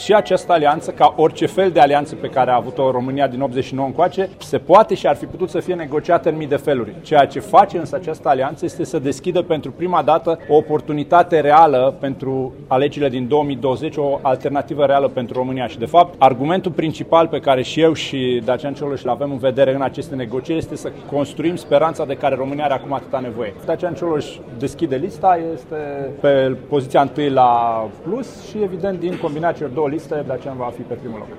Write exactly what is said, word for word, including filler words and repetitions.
și această alianță, ca orice fel de alianță pe care a avut-o România din optzeci și nouă încoace, se poate și ar fi putut să fie negociată în mii de feluri. Ceea ce face însă această alianță este să deschidă pentru prima dată o oportunitate reală pentru alegerile din două mii douăzeci, o alternativă reală pentru România. Și de fapt, argumentul principal pe care și eu și Dacian Cioloș îl avem în vedere în aceste negocieri este să construim speranța de care România are acum atâta nevoie. Dacian Cioloș deschide lista, este pe poziția întâi la plus și evident din combinația celor două liste, Dacian va fi pe primul loc.